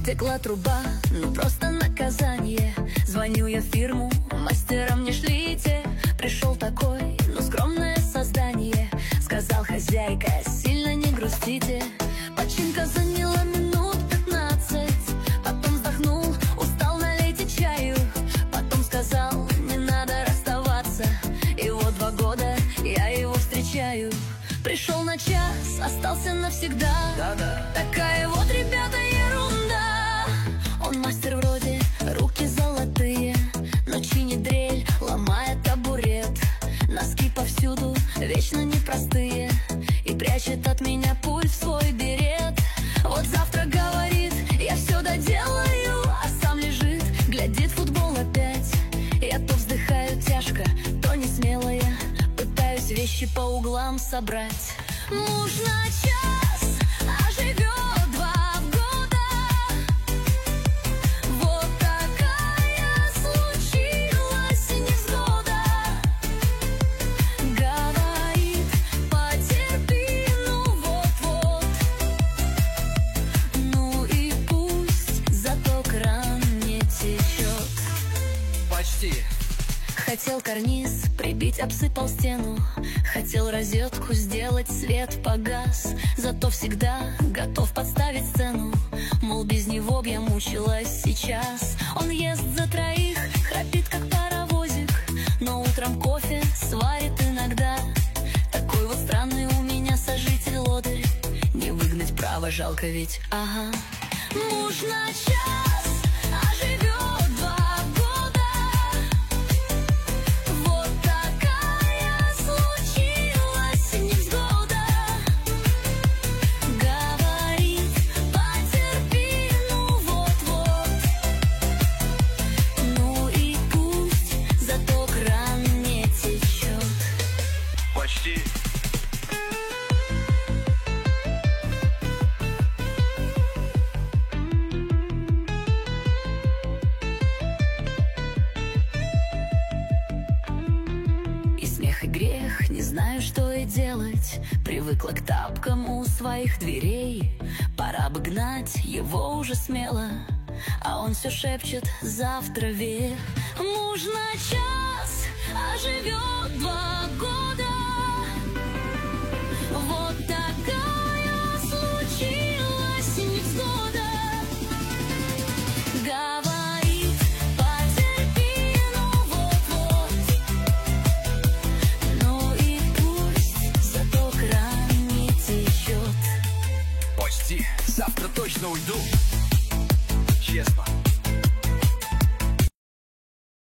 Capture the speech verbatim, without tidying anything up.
Текла труба, ну просто наказание. Звоню я в фирму, мастера мне шлите. Пришел такой, ну скромное создание. Сказал: хозяйка, сильно не грустите. Починка заняла минут пятнадцать. Потом вздохнул: устал, налейте чаю. Потом сказал: не надо расставаться. И вот два года я его встречаю. Пришел на час, остался навсегда. Да-да. Такая вот, ребята, ерунда. Он мастер вроде, руки золотые, но чинит дрель, ломает табурет. Носки повсюду, вечно непростые, и прячет от меня пульт в свой берет. Вот завтра, говорит, я все доделаю, а сам лежит, глядит футбол опять. Я то вздыхаю тяжко, то не смелая, пытаюсь вещи по углам собрать. Муж на час, а живет два года. Вот такая случилась невзгода. Говорит: потерпи, ну вот-вот. Ну и пусть, зато кран не течет. Почти. Хотел карниз прибить, обсыпал стену. Хотел розетку сделать, свет погас. Зато всегда готов подставить сцену. Мол, без него б я мучилась сейчас. Он ест за троих, храпит как паровозик, но утром кофе сварит иногда. Такой вот странный у меня сожитель лодырь. Не выгнать, право, жалко ведь, ага. Муж на час, а живет два года. Вот такая случилась невзгода. Говорит: потерпи, ну вот-вот. Ну и пусть, зато кран не течет. Почти. И смех, и грех, не знаю, что и делать. Привыкла к тапкам у своих дверей. Пора бы гнать его уже смело, а он все шепчет: завтра век. Муж на час, а живет два года. Вот такая случилась невзгода. Говорит: потерпи, ну вот-вот. Ну и пусть, зато кран не течет. Почти. Завтра точно уйду. Честно.